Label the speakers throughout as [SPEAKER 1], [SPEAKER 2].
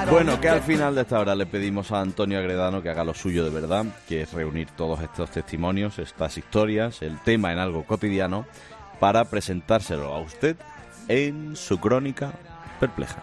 [SPEAKER 1] Bueno, que al final de esta hora le pedimos a Antonio Agredano que haga lo suyo de verdad, que es reunir todos estos testimonios, estas historias, el tema en algo cotidiano, para presentárselo a usted en su crónica perpleja.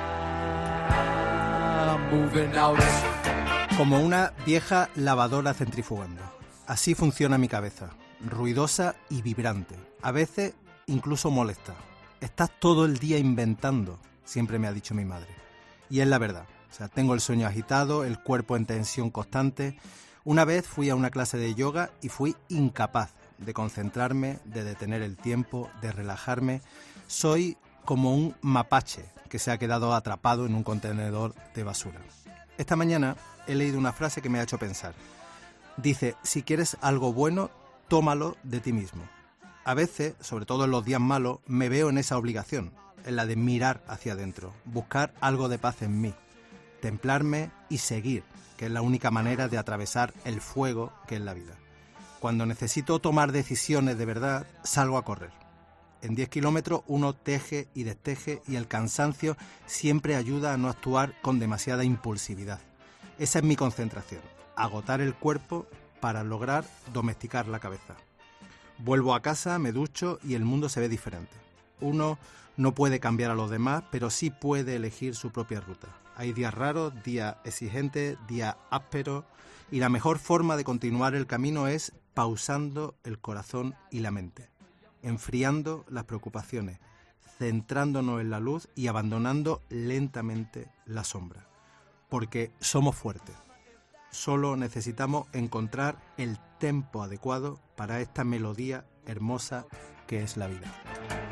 [SPEAKER 2] Como una vieja lavadora centrifugando. Así funciona mi cabeza, ruidosa y vibrante, a veces incluso molesta. Estás todo el día inventando, siempre me ha dicho mi madre. Y es la verdad, o sea, tengo el sueño agitado, el cuerpo en tensión constante. Una vez fui a una clase de yoga y fui incapaz de concentrarme, de detener el tiempo, de relajarme. Soy como un mapache que se ha quedado atrapado en un contenedor de basura. Esta mañana he leído una frase que me ha hecho pensar. Dice, si quieres algo bueno, tómalo de ti mismo. A veces, sobre todo en los días malos, me veo en esa obligación, en la de mirar hacia adentro, buscar algo de paz en mí, templarme y seguir, que es la única manera de atravesar el fuego que es la vida. Cuando necesito tomar decisiones de verdad, salgo a correr. En 10 kilómetros uno teje y desteje y el cansancio siempre ayuda a no actuar con demasiada impulsividad. Esa es mi concentración, agotar el cuerpo para lograr domesticar la cabeza. Vuelvo a casa, me ducho y el mundo se ve diferente. Uno no puede cambiar a los demás, pero sí puede elegir su propia ruta. Hay días raros, días exigentes, días ásperos, y la mejor forma de continuar el camino es pausando el corazón y la mente, enfriando las preocupaciones, centrándonos en la luz y abandonando lentamente la sombra. Porque somos fuertes. Solo necesitamos encontrar el tempo adecuado para esta melodía hermosa que es la vida.